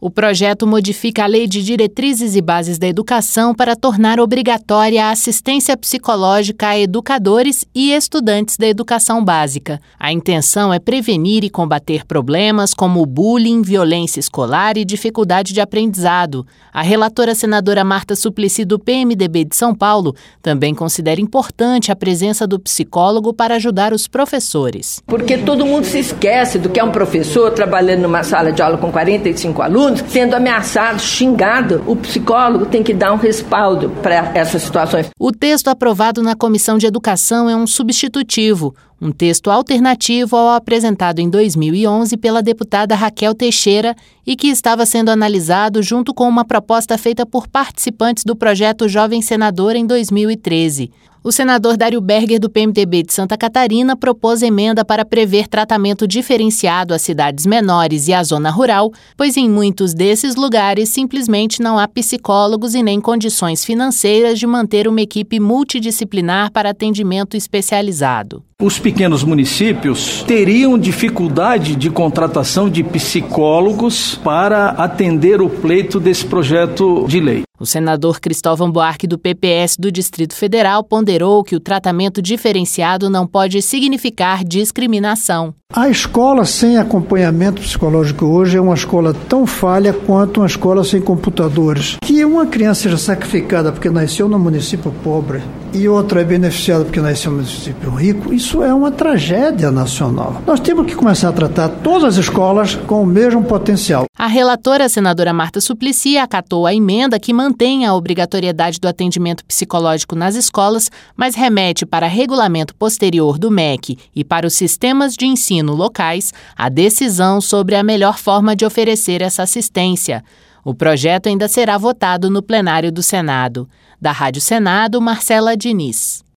O projeto modifica a Lei de Diretrizes e Bases da Educação para tornar obrigatória a assistência psicológica a educadores e estudantes da educação básica. A intenção é prevenir e combater problemas como bullying, violência escolar e dificuldade de aprendizado. A relatora senadora Marta Suplicy, do PMDB de São Paulo, também considera importante a presença do psicólogo para ajudar os professores. Porque todo mundo se esquece do que é um professor trabalhando numa sala de aula com 45 alunos, sendo ameaçado, xingado. O psicólogo tem que dar um respaldo para essas situações. O texto aprovado na Comissão de Educação é um substitutivo, um texto alternativo ao apresentado em 2011 pela deputada Raquel Teixeira e que estava sendo analisado junto com uma proposta feita por participantes do projeto Jovem Senador em 2013. O senador Dário Berger, do PMDB de Santa Catarina, propôs emenda para prever tratamento diferenciado às cidades menores e à zona rural, pois em muitos desses lugares simplesmente não há psicólogos e nem condições financeiras de manter uma equipe multidisciplinar para atendimento especializado. Os pequenos municípios teriam dificuldade de contratação de psicólogos para atender o pleito desse projeto de lei. O senador Cristóvão Buarque, do PPS do Distrito Federal, ponderou que o tratamento diferenciado não pode significar discriminação. A escola sem acompanhamento psicológico hoje é uma escola tão falha quanto uma escola sem computadores. Que uma criança seja sacrificada porque nasceu num município pobre e outra é beneficiada porque nasceu num município rico, isso é uma tragédia nacional. Nós temos que começar a tratar todas as escolas com o mesmo potencial. A relatora, a senadora Marta Suplicy, acatou a emenda que mantém a obrigatoriedade do atendimento psicológico nas escolas, mas remete para regulamento posterior do MEC e para os sistemas de ensino locais a decisão sobre a melhor forma de oferecer essa assistência. O projeto ainda será votado no plenário do Senado. Da Rádio Senado, Marcela Diniz.